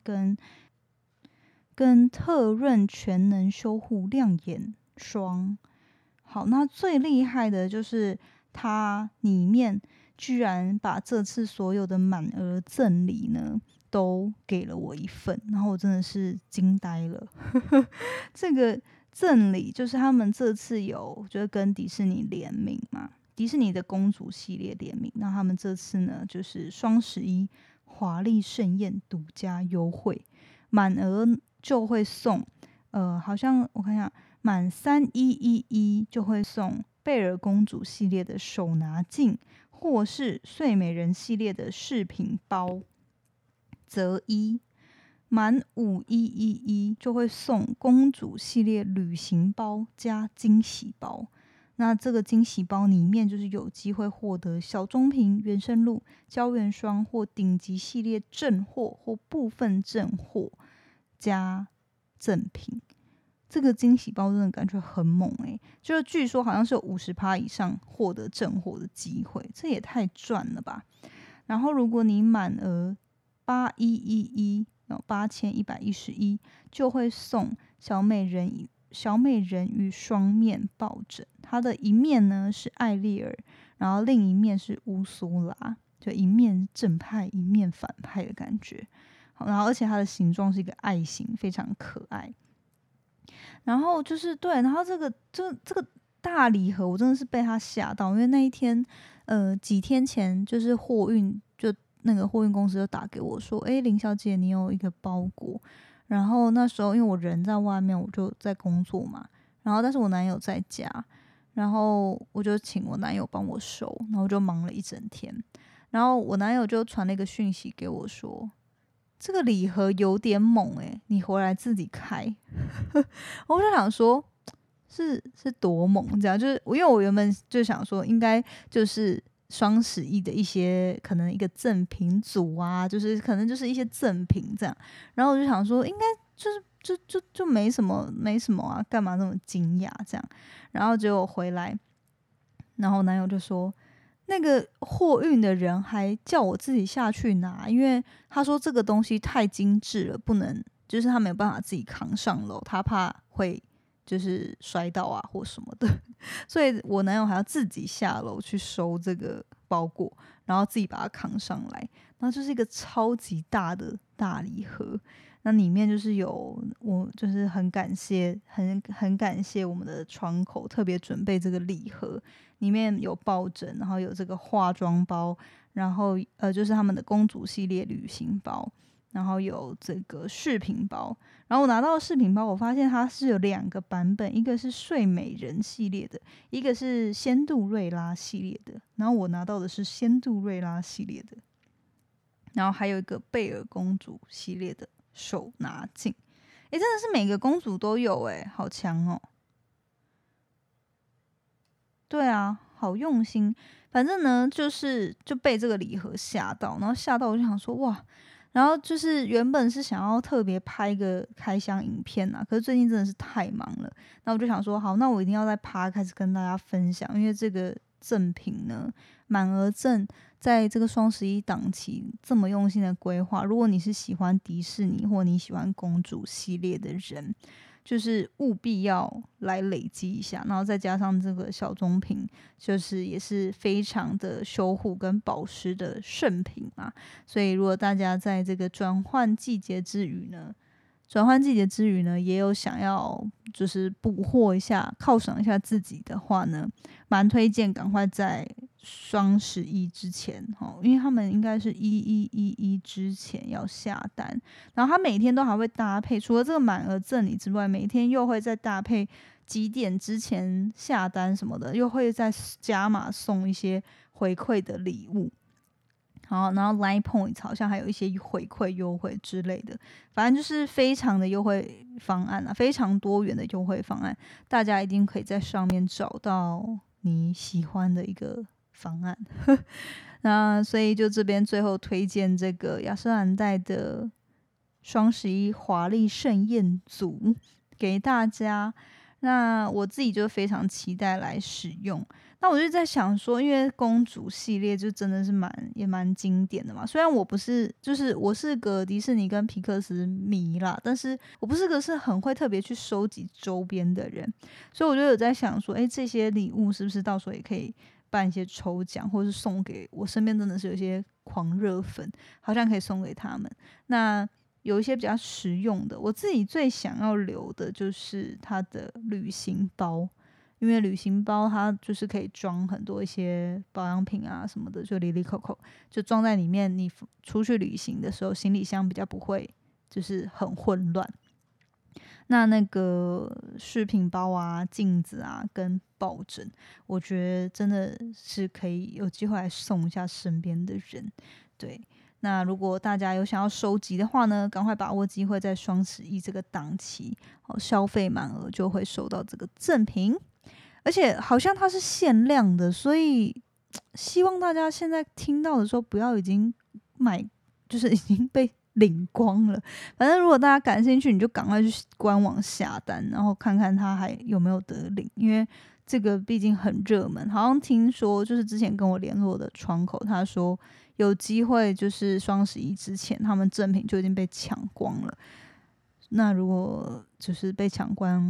跟特润全能修护亮眼霜。好，那最厉害的就是它里面居然把这次所有的满额赠礼呢都给了我一份，然后我真的是惊呆了。这个赠礼就是他们这次有就是跟迪士尼联名嘛，迪士尼的公主系列联名，那他们这次呢就是双11华丽盛宴独家优惠，满额就会送好像我看一下，满3111就会送贝尔公主系列的手拿镜，或是睡美人系列的饰品包择一，满5111就会送公主系列旅行包加惊喜包。那这个惊喜包里面就是有机会获得小棕瓶、原生露、胶原霜或顶级系列正货或部分正货加赠品。这个惊喜包真的感觉很猛就是据说好像是有50%以上获得正货的机会，这也太赚了吧。然后如果你满额8111 8111就会送小美人鱼双面抱枕，它的一面呢是艾丽尔，然后另一面是乌苏拉。 就一面正派一面反派的感觉。好，然后而且它的形状是一个爱心，非常可爱。然后就是对，然后这个大礼盒我真的是被他吓到，因为那一天几天前就是货运就那个货运公司就打给我说，林小姐你有一个包裹。然后那时候因为我人在外面，我就在工作嘛，然后但是我男友在家，然后我就请我男友帮我收，然后我就忙了一整天。然后我男友就传了一个讯息给我说，这个礼盒有点猛你回来自己开。我就想说是多猛这样，就是因为我原本就想说应该就是双11的一些可能一个赠品组啊，就是可能就是一些赠品这样，然后我就想说应该就没什么啊，干嘛那么惊讶这样。然后结果回来，然后男友就说那个货运的人还叫我自己下去拿，因为他说这个东西太精致了，不能就是他没有办法自己扛上楼，他怕会就是摔倒啊或什么的，所以我男友还要自己下楼去收这个包裹，然后自己把它扛上来。然后就是一个超级大的大礼盒，那里面就是我就是很感谢我们的窗口特别准备这个礼盒，里面有抱枕，然后有这个化妆包，然后就是他们的公主系列旅行包，然后有这个饰品包。然后我拿到的饰品包，我发现它是有2个版本，一个是睡美人系列的，一个是仙杜瑞拉系列的。然后我拿到的是仙杜瑞拉系列的，然后还有一个贝尔公主系列的手拿镜。真的是每个公主都有好强哦。对啊，好用心。反正呢就被这个礼盒吓到，然后吓到我就想说哇，然后就是原本是想要特别拍一个开箱影片啊，可是最近真的是太忙了，那我就想说好，那我一定要在开始跟大家分享，因为这个赠品呢，满额赠在这个双11档期这么用心的规划，如果你是喜欢迪士尼或你喜欢公主系列的人，就是务必要来累积一下，然后再加上这个小棕瓶，就是也是非常的修护跟保湿的圣品嘛。所以如果大家在这个转换季节之余呢，也有想要就是补货一下、犒赏一下自己的话呢，蛮推荐赶快在双11之前，因为他们应该是1111之前要下单，然后他每天都还会搭配，除了这个满额赠礼之外，每天又会再搭配几点之前下单什么的，又会再加码送一些回馈的礼物。好，然后 Line Points 好像还有一些回馈优惠之类的，反正就是非常的优惠方案啊，非常多元的优惠方案，大家一定可以在上面找到你喜欢的一个方案。那所以就这边最后推荐这个雅诗兰黛的双11华丽盛宴组给大家，那我自己就非常期待来使用。那我就在想说，因为公主系列就真的是也蛮经典的嘛。虽然我不是，就是我是个迪士尼跟皮克斯迷啦，但是我不是个是很会特别去收集周边的人，所以我就有在想说，这些礼物是不是到时候也可以办一些抽奖，或是送给我身边真的是有些狂热粉，好像可以送给他们。那有一些比较实用的，我自己最想要留的就是它的旅行包。因为旅行包它就是可以装很多一些保养品啊什么的，就里里口口就装在里面，你出去旅行的时候行李箱比较不会就是很混乱。那个饰品包啊、镜子啊跟抱枕，我觉得真的是可以有机会来送一下身边的人。对，那如果大家有想要收集的话呢，赶快把握机会，在双11这个档期，消费满额就会收到这个赠品。而且好像它是限量的，所以希望大家现在听到的时候不要已经就是已经被领光了。反正如果大家感兴趣，你就赶快去官网下单，然后看看它还有没有得领，因为这个毕竟很热门。好像听说就是之前跟我联络的窗口，他说有机会就是双11之前，他们赠品就已经被抢光了。那如果就是被抢光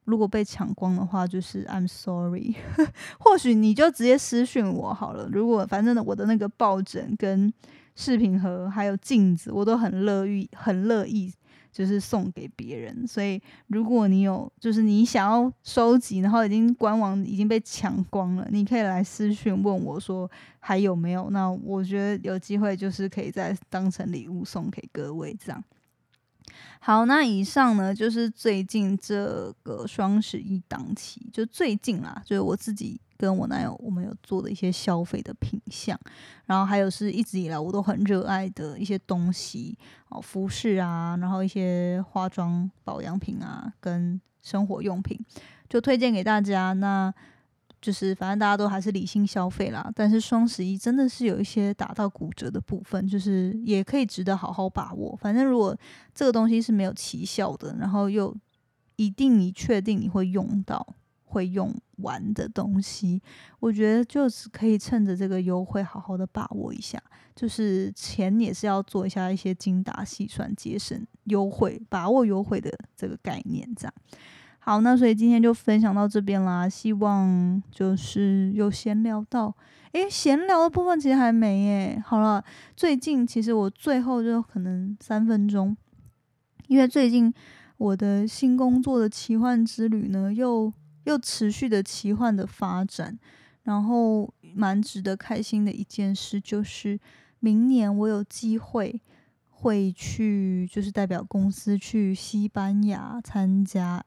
如果被抢光的话，就是 I'm sorry 或许你就直接私讯我好了。如果反正我的那个抱枕跟视频盒还有镜子我都很乐意就是送给别人，所以如果你有就是你想要收集，然后官网已经被抢光了，你可以来私讯问我说还有没有，那我觉得有机会就是可以再当成礼物送给各位这样。好，那以上呢就是最近这个双11档期，就最近啦，就是我自己跟我男友我们有做的一些消费的品项，然后还有是一直以来我都很热爱的一些东西，服饰啊，然后一些化妆保养品啊跟生活用品，就推荐给大家。那就是反正大家都还是理性消费啦，但是双11真的是有一些打到骨折的部分，就是也可以值得好好把握。反正如果这个东西是没有期效的，然后又一定你确定你会用到会用完的东西，我觉得就是可以趁着这个优惠好好的把握一下，就是钱也是要做一下一些精打细算，节省优惠，把握优惠的这个概念这样。好，那所以今天就分享到这边啦，希望就是有闲聊到。闲聊的部分其实还没耶。好了，最近其实我最后就可能3分钟，因为最近我的新工作的奇幻之旅呢，又持续的奇幻的发展，然后蛮值得开心的一件事就是明年我有机会去，就是代表公司去西班牙参加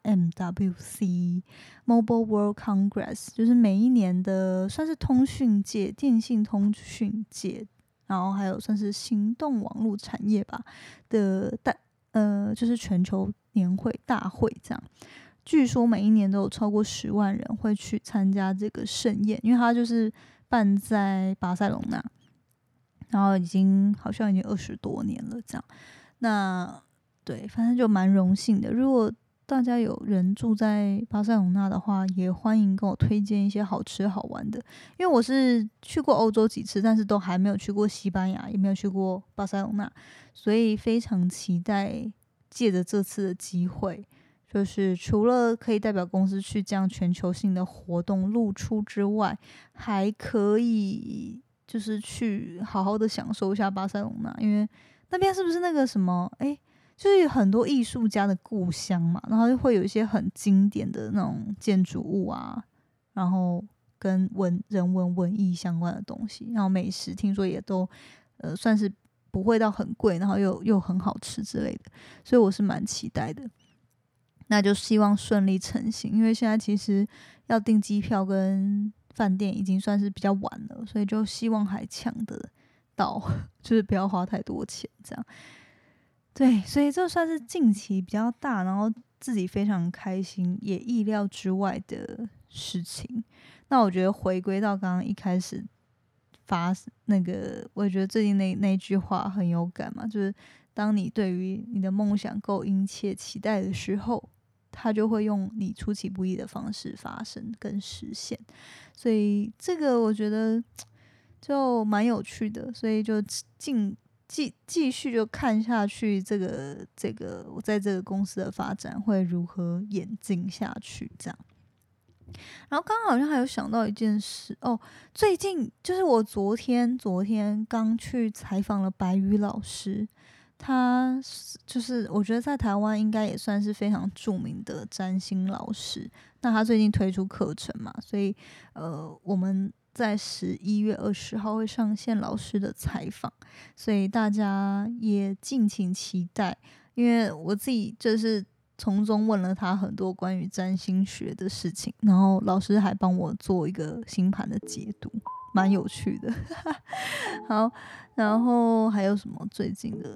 MWC Mobile World Congress， 就是每一年的算是通讯界、电信通讯界，然后还有算是行动网络产业吧的就是全球年会大会这样。据说每一年都有超过10万人会去参加这个盛宴，因为它就是办在巴塞隆纳。然后好像已经20多年了这样。那对，反正就蛮荣幸的。如果大家有人住在巴塞隆纳的话，也欢迎跟我推荐一些好吃好玩的。因为我是去过欧洲几次，但是都还没有去过西班牙，也没有去过巴塞隆纳，所以非常期待借着这次的机会，就是除了可以代表公司去这样全球性的活动露出之外，还可以就是去好好的享受一下巴塞隆纳，因为那边是不是那个什么就是有很多艺术家的故乡嘛，然后就会有一些很经典的那种建筑物啊，然后跟人文文艺相关的东西，然后美食听说也都算是不会到很贵，然后又很好吃之类的，所以我是蛮期待的。那就希望顺利成行，因为现在其实要订机票跟饭店已经算是比较晚了，所以就希望还抢得到，就是不要花太多钱这样。对，所以这算是近期比较大，然后自己非常开心也意料之外的事情。那我觉得回归到刚刚一开始发那个，我觉得最近那句话很有感嘛，就是当你对于你的梦想够殷切期待的时候，它就会用你出其不意的方式发生跟实现。所以这个我觉得就蛮有趣的，所以就继续就看下去，这个我在这个公司的发展会如何演进下去这样。然后刚刚好像还有想到一件事最近就是我昨天刚去采访了白宇老师，他就是我觉得在台湾应该也算是非常著名的占星老师。那他最近推出课程嘛，所以我们在11月20号会上线老师的采访，所以大家也敬请期待。因为我自己就是从中问了他很多关于占星学的事情，然后老师还帮我做一个星盘的解读，蛮有趣的。好，然后还有什么最近的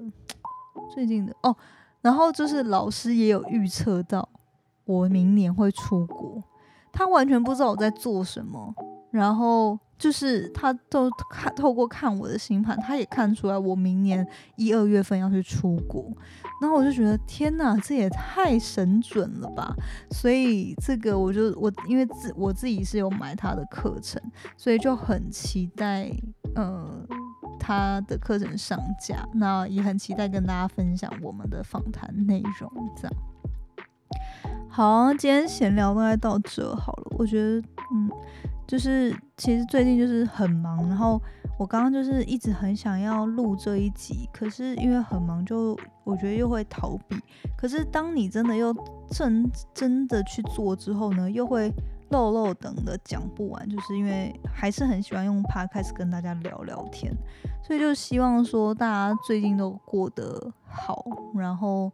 然后就是老师也有预测到我明年会出国，他完全不知道我在做什么，然后就是他都透过看我的星盘，他也看出来我明年1、2月份要去出国，然后我就觉得天哪，这也太神准了吧！所以这个因为我自己是有买他的课程，所以就很期待他的课程上架，那也很期待跟大家分享我们的访谈内容这样。 好，今天闲聊大概到这好了。我觉得，就是其实最近就是很忙，然后我刚刚就是一直很想要录这一集，可是因为很忙，就我觉得又会逃避。可是当你真的又真的去做之后呢，又会漏等的讲不完，就是因为还是很喜欢用 podcast 跟大家聊聊天，所以就希望说大家最近都过得好，然后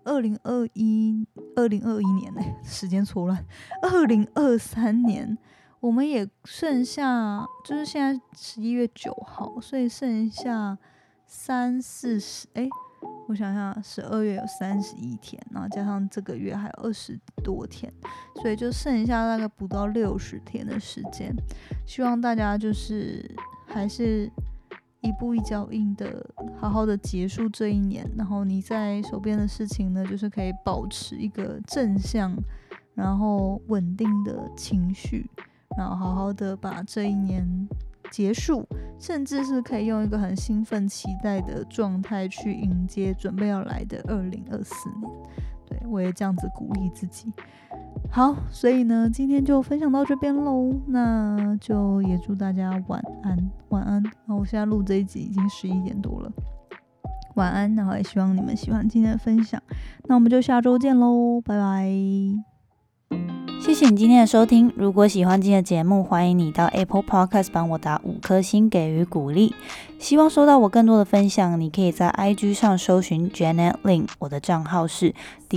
2021年时间错乱，2023年我们也剩下，就是现在11月9号，所以剩下30-40，我想想，12月有31天，然后加上这个月还有20多天，所以就剩下大概不到60天的时间。希望大家就是还是一步一脚印的好好的结束这一年，然后你在手边的事情呢，就是可以保持一个正向然后稳定的情绪，然后好好的把这一年结束，甚至是可以用一个很兴奋期待的状态去迎接准备要来的2024年。对，我也这样子鼓励自己。好，所以呢今天就分享到这边咯，那就也祝大家晚安。然后我现在录这一集已经11点多了，晚安，然后也希望你们喜欢今天的分享，那我们就下周见咯，拜拜。 谢谢你今天的收听，如果喜欢今天的节目，欢迎你到 Apple Podcast 帮我打5颗星给予鼓励。希望收到我更多的分享，你可以在 IG 上搜寻 Janet Lin， 我的账号是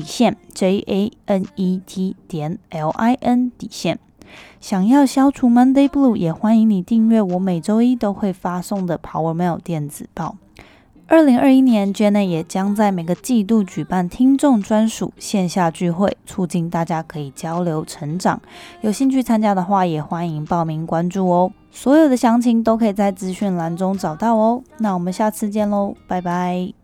JANET.LIN。想要消除 Monday Blue， 也欢迎你订阅我每周一都会发送的 Power Mail 电子报。2021年 Janet 也将在每个季度举办听众专属线下聚会，促进大家可以交流成长。有兴趣参加的话，也欢迎报名关注哦。所有的详情都可以在资讯栏中找到哦。那我们下次见喽，拜拜。